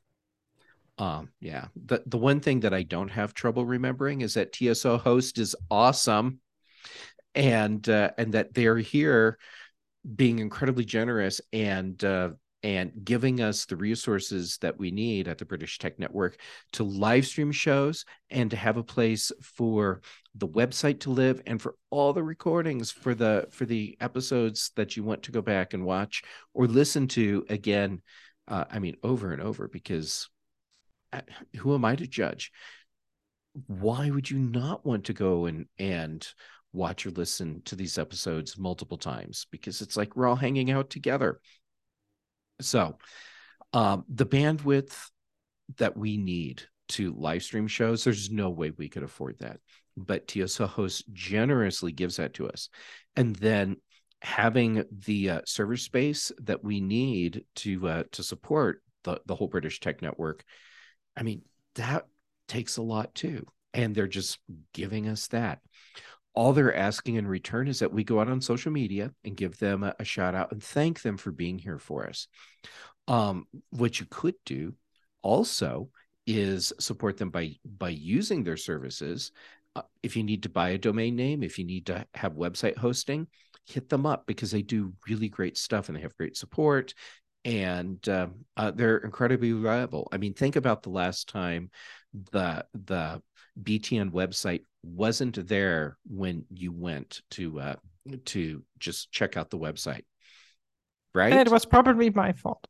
Speaker 1: Um, yeah. The the one thing that I don't have trouble remembering is that T S O Host is awesome, and uh, and that they're here being incredibly generous, and uh, and giving us the resources that we need at the British Tech Network to live stream shows and to have a place for the website to live and for all the recordings for the for the episodes that you want to go back and watch or listen to again. Uh, I mean, over and over, because who am I to judge? Why would you not want to go and and watch or listen to these episodes multiple times? Because it's like we're all hanging out together. So um, the bandwidth that we need to live stream shows, there's no way we could afford that. But T S O Host generously gives that to us. And then having the uh, server space that we need to uh, to support the, the whole British Tech Network, I mean, that takes a lot too. And they're just giving us that. All they're asking in return is that we go out on social media and give them a, a shout out and thank them for being here for us. Um, what you could do also is support them by by using their services. Uh, if you need to buy a domain name, if you need to have website hosting, hit them up, because they do really great stuff and they have great support, and uh, uh, they're incredibly reliable. I mean, think about the last time the the B T N website wasn't there when you went to uh, to just check out the website, right?
Speaker 2: And it was probably my fault.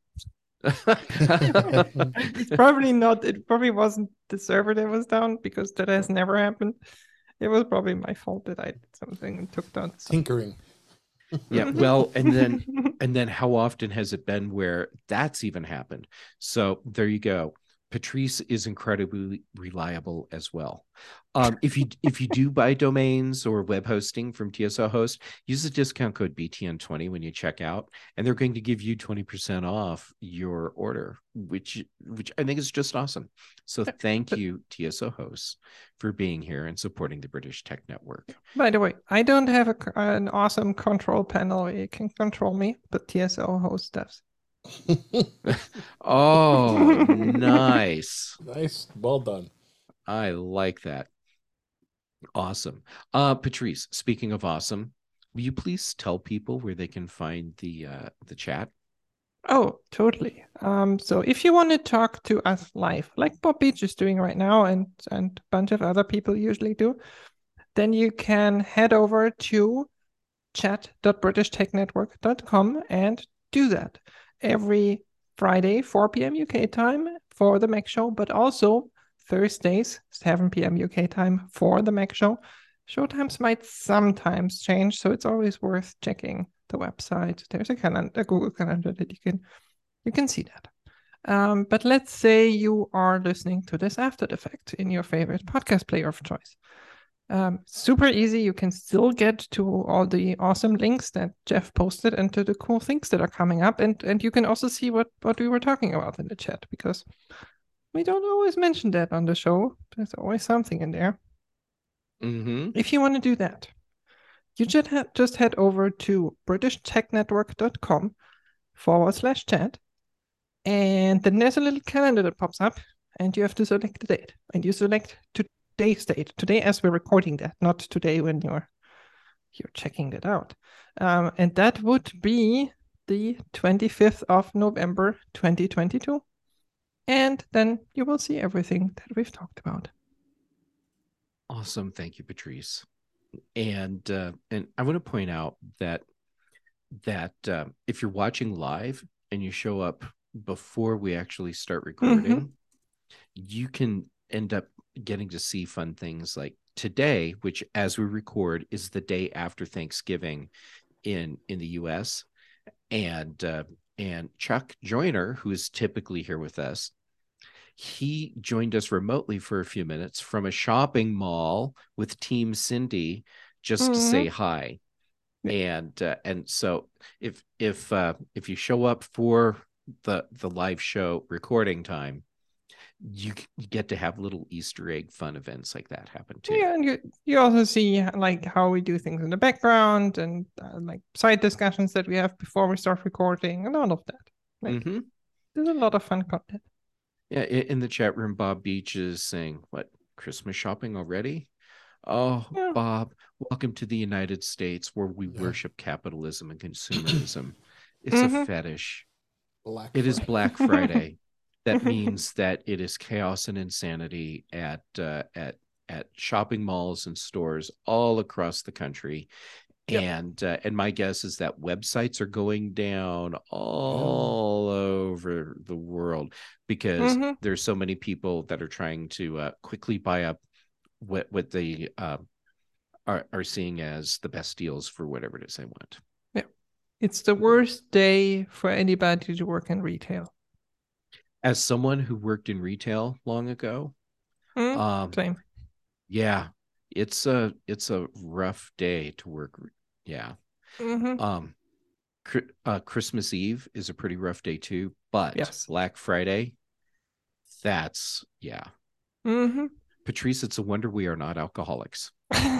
Speaker 2: It's probably not. It probably wasn't the server that was down, because that has never happened. It was probably my fault that I did something and took down something.
Speaker 3: Tinkering.
Speaker 1: Yeah, well, and then and then how often has it been where that's even happened? So there you go. Patrice is incredibly reliable as well. Um, if you if you do buy domains or web hosting from T S O Host, use the discount code B T N twenty when you check out, and they're going to give you twenty percent off your order, which which I think is just awesome. So thank you, T S O Host, for being here and supporting the British Tech Network.
Speaker 2: By the way, I don't have a, an awesome control panel where you can control me, but T S O Host does.
Speaker 1: Oh, nice.
Speaker 3: Nice. Well done.
Speaker 1: I like that. Awesome. Uh, Patrice, speaking of awesome, will you please tell people where they can find the uh, the chat?
Speaker 2: Oh, totally. Um, so if you want to talk to us live, like Bob Beach is doing right now, and and a bunch of other people usually do, then you can head over to chat dot british tech network dot com and do that every Friday, four p.m. U K time for the Mac Show, but also Thursdays, seven p.m. U K time for the Mac Show. Show times might sometimes change, so it's always worth checking the website. There's a calendar, a Google Calendar that you can you can see that. Um, but let's say you are listening to this after the fact in your favorite podcast player of choice. Um, super easy. You can still get to all the awesome links that Jeff posted and to the cool things that are coming up. And, and you can also see what, what we were talking about in the chat, because we don't always mention that on the show. There's always something in there.
Speaker 1: Mm-hmm.
Speaker 2: If you want to do that, you just, ha- just head over to british tech network dot com forward slash chat. And then there's a little calendar that pops up, and you have to select the date. And you select to today's date, today as we're recording that, not today when you're you're checking that out. Um, and that would be the twenty-fifth of November, twenty twenty-two. And then you will see everything that we've talked about.
Speaker 1: Awesome. Thank you, Patrice. And uh, and I want to point out that that uh, if you're watching live and you show up before we actually start recording, mm-hmm. you can end up getting to see fun things like today, which as we record is the day after Thanksgiving in in the U S, and uh, and Chuck Joyner, who is typically here with us, he joined us remotely for a few minutes from a shopping mall with Team Cindy just mm-hmm. to say hi. And uh, and so if if uh, if you show up for the the live show recording time, you, you get to have little Easter egg fun events like that happen too.
Speaker 2: Yeah, and you you also see like how we do things in the background, and uh, like side discussions that we have before we start recording, and all of that. Like,
Speaker 1: mm-hmm.
Speaker 2: There's a lot of fun content.
Speaker 1: Yeah, in the chat room, Bob Beach is saying, "What, Christmas shopping already?" Oh, yeah. Bob, welcome to the United States, where we yeah. worship capitalism and consumerism. It's mm-hmm. a fetish.
Speaker 3: Black
Speaker 1: It is
Speaker 3: Friday.
Speaker 1: Black Friday. That means that it is chaos and insanity at uh, at at shopping malls and stores all across the country.
Speaker 2: Yep.
Speaker 1: And uh, and my guess is that websites are going down all over the world because
Speaker 2: Mhm.
Speaker 1: there's so many people that are trying to uh, quickly buy up what what they uh, are are seeing as the best deals for whatever it is they want.
Speaker 2: It's the worst day for anybody to work in retail.
Speaker 1: As someone who worked in retail long ago,
Speaker 2: Mm,
Speaker 1: um,
Speaker 2: Same.
Speaker 1: yeah, it's a it's a rough day to work. Yeah.
Speaker 2: hmm
Speaker 1: Um, Cri- uh, Christmas Eve is a pretty rough day too, but
Speaker 2: Yes.
Speaker 1: Black Friday, that's yeah.
Speaker 2: hmm
Speaker 1: Patrice, it's a wonder we are not alcoholics.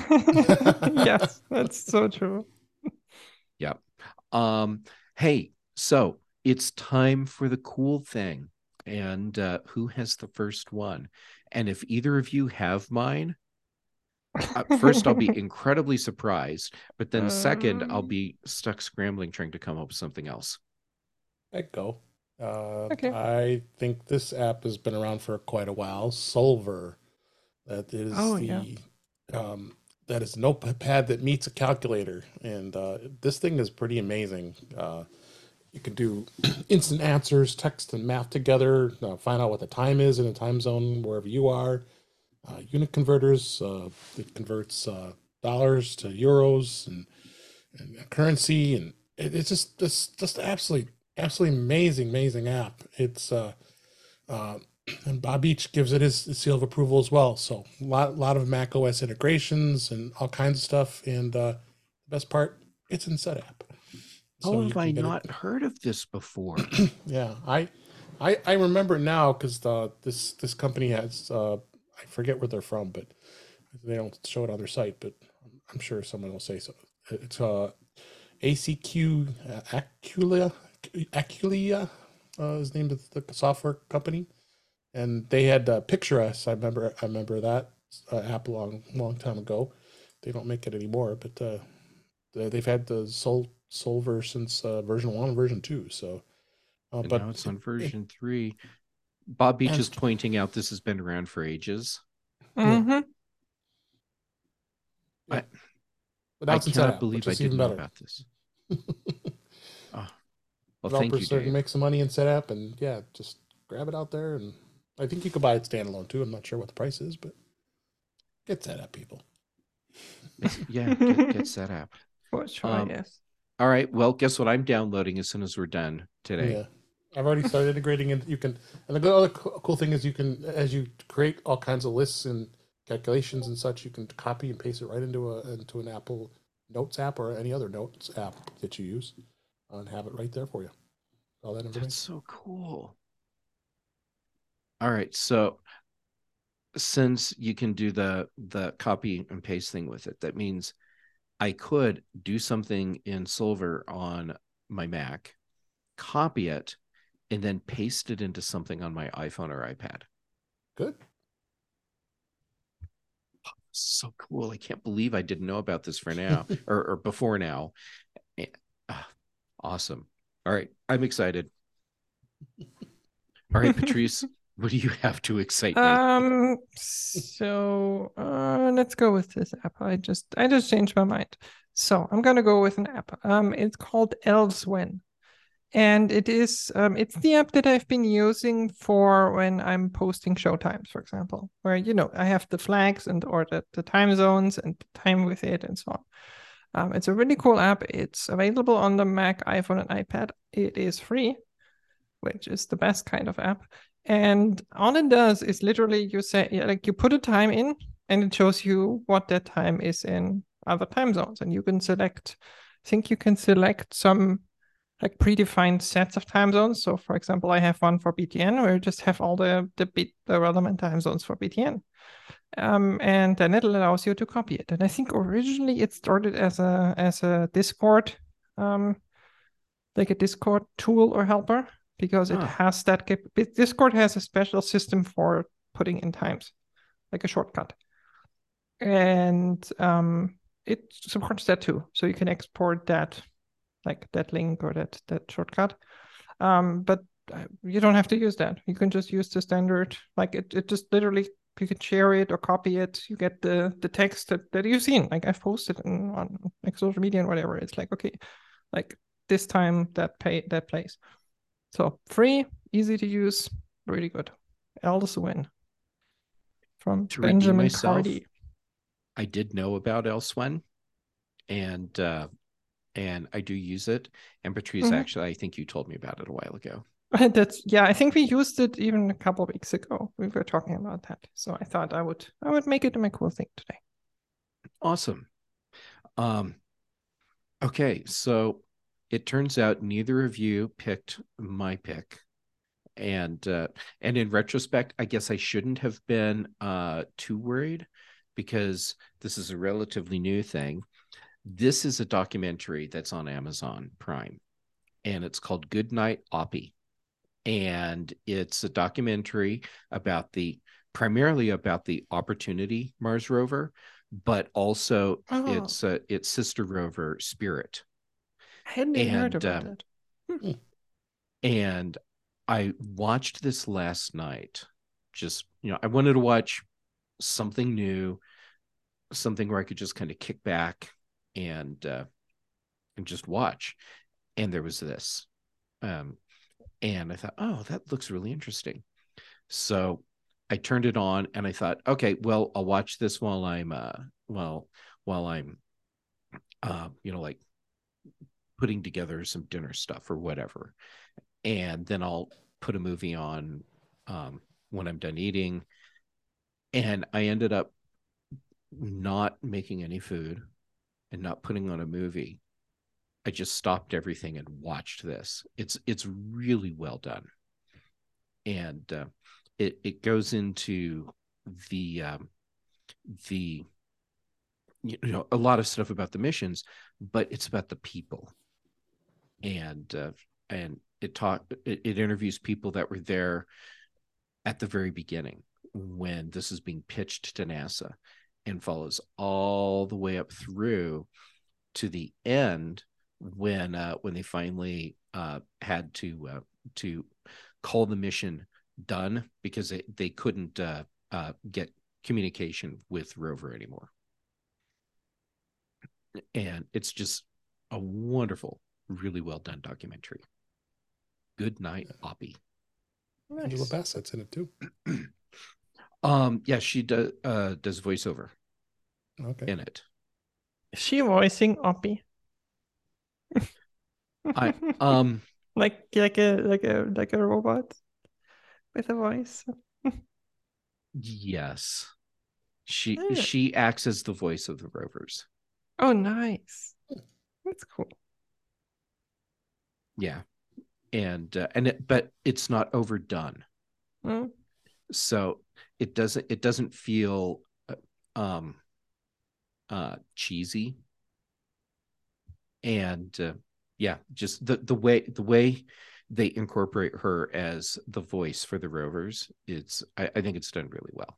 Speaker 2: Yes, that's so true.
Speaker 1: Yep. Um, hey, so it's time for the cool thing. And uh, who has the first one? And if either of you have mine, uh, first I'll be incredibly surprised, but then second I'll
Speaker 2: Um,
Speaker 1: be stuck scrambling trying to come up with something else.
Speaker 3: I go. Uh,
Speaker 2: Okay.
Speaker 3: I think this app has been around for quite a while. Solver. That is
Speaker 2: Oh, yeah.
Speaker 3: the um, that is a notepad that meets a calculator, and uh, this thing is pretty amazing. Uh, you can do instant answers, text and math together. Uh, find out what the time is in a time zone wherever you are. Uh, unit converters. Uh, it converts uh, dollars to euros and, and currency, and it, it's just it's just absolutely absolutely amazing amazing app. It's uh, uh, and Bob Beach gives it his, his seal of approval as well. So a lot, lot of Mac O S integrations and all kinds of stuff. And uh, the best part, it's in setup.
Speaker 1: How
Speaker 3: So you
Speaker 1: have
Speaker 3: can
Speaker 1: I
Speaker 3: get
Speaker 1: not
Speaker 3: it.
Speaker 1: heard of this before?
Speaker 3: Yeah, I, I, I remember it now because this this company has uh, I forget where they're from, but they don't show it on their site. But I'm sure someone will say so. It's uh, A C Q uh, Aculia Aculia uh, is the name of the software company. And they had uh, Picture Us. I remember. I remember that uh, app a long, long time ago. They don't make it anymore, but uh, they've had the Sol Solver since uh, version one and version two. So, uh,
Speaker 1: And
Speaker 3: but
Speaker 1: now it's
Speaker 3: it,
Speaker 1: on
Speaker 3: it,
Speaker 1: version three. Bob Beach
Speaker 3: and
Speaker 1: is pointing out this has been around for ages.
Speaker 3: yeah,
Speaker 2: hmm
Speaker 3: yeah.
Speaker 1: I
Speaker 3: But now
Speaker 1: I
Speaker 3: it's in
Speaker 1: cannot
Speaker 3: setup, which
Speaker 1: believe I
Speaker 3: is even
Speaker 1: didn't know
Speaker 3: better.
Speaker 1: about this. Oh, well, thank
Speaker 3: Developers
Speaker 1: you,
Speaker 3: starting to
Speaker 1: Dave.
Speaker 3: make some money in setup, and yeah, just grab it out there. And I think you could buy it standalone too. I'm not sure what the price is, but get setup, people.
Speaker 1: Yeah, get get set up.
Speaker 2: For sure,
Speaker 1: Um,
Speaker 2: yes.
Speaker 1: all right. Well, guess what I'm downloading as soon as we're done today.
Speaker 3: Yeah. I've already started integrating it. You can, and the other cool thing is you can, as you create all kinds of lists and calculations and such, you can copy and paste it right into a into an Apple Notes app or any other Notes app that you use, and have it right there for you. All that information.
Speaker 1: That's so cool. All right. So since you can do the the copy and paste thing with it, that means I could do something in Solver on my Mac, copy it, and then paste it into something on my iPhone or iPad.
Speaker 3: Good.
Speaker 1: So cool. I can't believe I didn't know about this for now or, or before now. Uh, awesome. All right. I'm excited. All right, Patrice, what do you have to excite me?
Speaker 2: Um, so uh, let's go with this app. I just I just changed my mind. So I'm gonna go with an app. Um, it's called Elsewhen. And it is um, it's the app that I've been using for when I'm posting show times, for example, where you know I have the flags and or the, the time zones and the time with it and so on. Um, it's a really cool app. It's available on the Mac, iPhone, and iPad. It is free, which is the best kind of app. And all it does is literally you say like you put a time in and it shows you what that time is in other time zones. And you can select, I think you can select some like predefined sets of time zones. So for example, I have one for B T N where I just have all the the, bit, the relevant time zones for B T N. Um, and then it allows you to copy it. And I think originally it started as a as a Discord, um, like a Discord tool or helper, because it
Speaker 1: Huh.
Speaker 2: has that cap- Discord has a special system for putting in times, like a shortcut. And um, it supports that too. So you can export that, like that link or that that shortcut. Um, but uh, you don't have to use that. You can just use the standard, like it, it just literally, you can share it or copy it. You get the the text that, that you've seen. Like I've posted in, on like social media and whatever. It's like, okay, like this time that pay that plays. So free, easy to use, really good. Elsewin from
Speaker 1: To redeem
Speaker 2: Benjamin
Speaker 1: myself,
Speaker 2: Cardy.
Speaker 1: I did know about Elsewin, and uh, and I do use it. And Patrice,
Speaker 2: Mhm.
Speaker 1: actually, I think you told me about it a while ago.
Speaker 2: That's yeah. I think we used it even a couple of weeks ago. We were talking about that, so I thought I would I would make it my cool thing today.
Speaker 1: Awesome. Um, okay, so it turns out neither of you picked my pick. And uh, and in retrospect, I guess I shouldn't have been uh, too worried, because this is a relatively new thing. This is a documentary that's on Amazon Prime, and it's called Goodnight Oppie. And it's a documentary about the primarily about the Opportunity Mars rover, but also
Speaker 2: Oh,
Speaker 1: its uh, its sister rover Spirit.
Speaker 2: I hadn't even heard
Speaker 1: And
Speaker 2: about
Speaker 1: um,
Speaker 2: that.
Speaker 3: Hmm.
Speaker 1: and I watched this last night. Just, you know, I wanted to watch something new, something where I could just kind of kick back and uh, and just watch. And there was this, um, and I thought, oh, that looks really interesting. So I turned it on, and I thought, okay, well, I'll watch this while I'm, uh, well, while I'm, uh, you know, like putting together some dinner stuff or whatever, and then I'll put a movie on um, when I'm done eating. And I ended up not making any food and not putting on a movie. I just stopped everything and watched this. It's it's really well done, and uh, it it goes into the um, the you know a lot of stuff about the missions, but it's about the people, and uh, and it talk it, it interviews people that were there at the very beginning when this is being pitched to NASA, and follows all the way up through to the end when uh, when they finally uh, had to uh, to call the mission done, because they, they couldn't uh, uh, get communication with rover anymore. And it's just a wonderful, really well done documentary. Goodnight Oppie.
Speaker 3: Angela Bassett's in it too.
Speaker 1: um, yeah, she does uh, does voiceover
Speaker 3: Okay.
Speaker 1: in it.
Speaker 2: Is she voicing Oppie?
Speaker 1: I um
Speaker 2: like like a like a like a robot with a voice.
Speaker 1: yes, she
Speaker 2: Yeah.
Speaker 1: she acts as the voice of the rovers.
Speaker 2: Oh, nice. That's cool.
Speaker 1: Yeah, and uh, and it, but it's not overdone,
Speaker 2: Mm.
Speaker 1: so it doesn't it doesn't feel uh, um uh cheesy. And uh, yeah, just the the way the way they incorporate her as the voice for the rovers, it's I, I think it's done really well.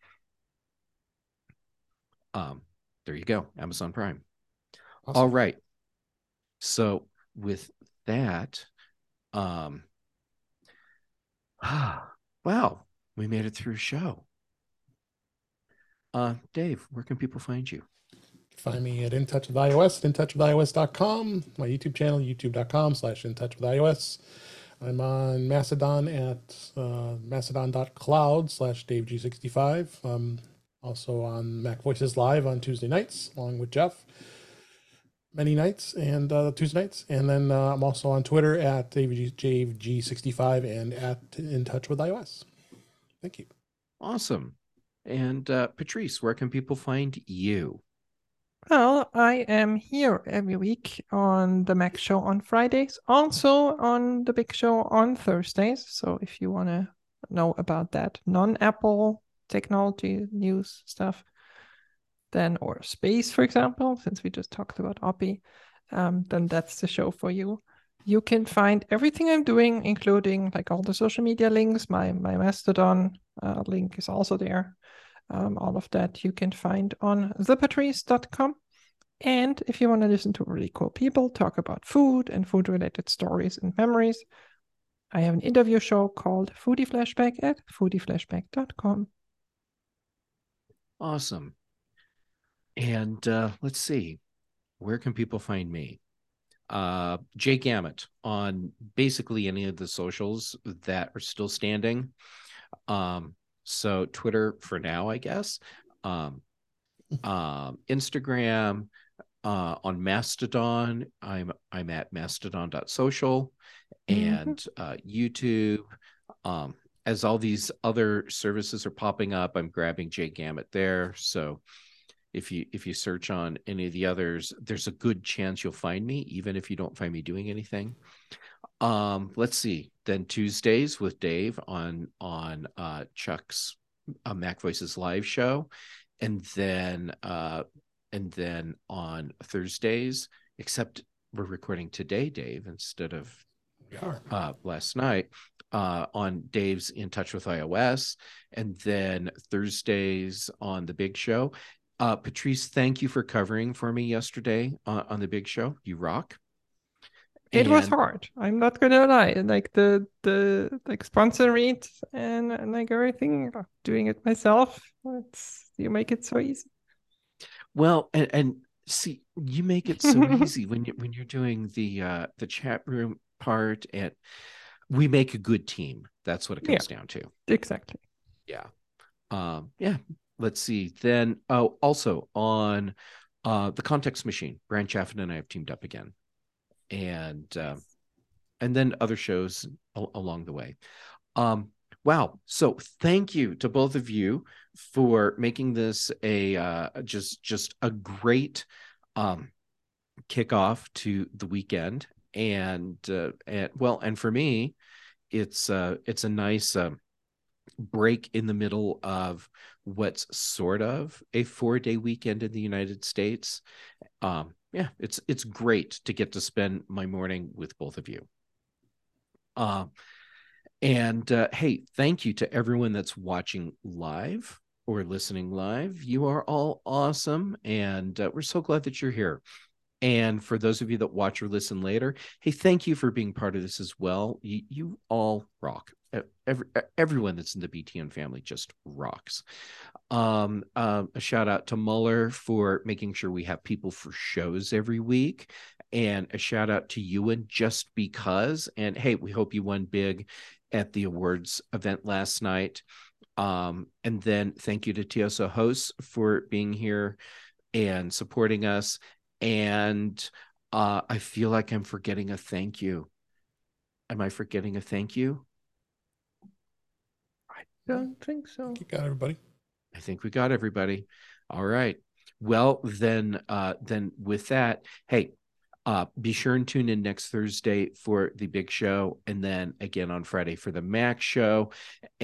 Speaker 1: Um, there you go, Amazon Prime.
Speaker 3: Awesome.
Speaker 1: All right. So with that, um, wow, we made it through a show. Uh, Dave, where can people find you?
Speaker 3: Find me at In Touch with iOS, in touch with iOS dot com, my YouTube channel, youtube dot com slash In Touch with iOS. I'm on Mastodon at uh, mastodon dot cloud slash Dave G sixty-five. I'm also on Mac Voices Live on Tuesday nights, along with Jeff, many nights, and uh, Tuesday nights. And then uh, I'm also on Twitter at Dave G sixty-five and at In Touch with iOS. Thank you.
Speaker 1: Awesome. And uh, Patrice, where can people find you?
Speaker 2: Well, I am here every week on the Mac Show on Fridays, also on the Big Show on Thursdays. So if you want to know about that non-Apple technology news stuff, then or space, for example, since we just talked about Oppie, um, then that's the show for you. You can find everything I'm doing, including like all the social media links. My my Mastodon uh, link is also there. Um, all of that you can find on the patrice dot com. And if you want to listen to really cool people talk about food and food-related stories and memories, I have an interview show called Foodie Flashback at foodie flashback dot com.
Speaker 1: Awesome. And uh, let's see, where can people find me? Uh, Jay Gamut on basically any of the socials that are still standing. Um, so Twitter for now, I guess. Um, um, Instagram, uh, on Mastodon, I'm I'm at mastodon dot social, and mm-hmm. uh, YouTube. Um, as all these other services are popping up, I'm grabbing Jay Gamut there. So if you if you search on any of the others, there's a good chance you'll find me, even if you don't find me doing anything. Um, let's see. Then Tuesdays with Dave on on uh, Chuck's uh, Mac Voices live show, and then uh, and then on Thursdays. Except we're recording today, Dave, instead of
Speaker 3: we are.
Speaker 1: Uh, last night. Uh, on Dave's In Touch with iOS, and then Thursdays on The Big Show. Uh, Patrice, thank you for covering for me yesterday uh, on The Big Show. You rock.
Speaker 2: It and... was hard. I'm not gonna lie. Like the the like sponsor read and, and like everything, doing it myself. It's you make it so easy.
Speaker 1: Well, and, and see, you make it so easy when you when you're doing the uh, the chat room part, and we make a good team. That's what it comes yeah, down to.
Speaker 2: Exactly.
Speaker 1: Yeah. Um, yeah. Let's see. Then, oh, also on uh, the Context Machine, Brian Chaffin and I have teamed up again, and uh, and then other shows al- along the way. Um, wow. So thank you to both of you for making this a uh, just just a great um, kickoff to the weekend. And, uh, and well, and for me, it's uh, it's a nice uh, break in the middle of what's sort of a four-day weekend in the United States. Um, yeah, it's it's great to get to spend my morning with both of you. Uh, and uh, hey, thank you to everyone that's watching live or listening live. You are all awesome, and uh, we're so glad that you're here. And for those of you that watch or listen later, hey, thank you for being part of this as well. You, you all rock. Every, everyone that's in the B T N family just rocks. Um, uh, a shout out to Muller for making sure we have people for shows every week. And a shout out to Ewan just because. And hey, we hope you won big at the awards event last night. Um, and then thank you to T S O hosts for being here and supporting us. And uh, I feel like I'm forgetting a thank you. Am I forgetting a thank you?
Speaker 2: I don't think so.
Speaker 3: You got everybody.
Speaker 1: I think we got everybody. All right. Well, then, uh, then with that, hey, uh, be sure and tune in next Thursday for the Big Show, and then again on Friday for the Mac Show.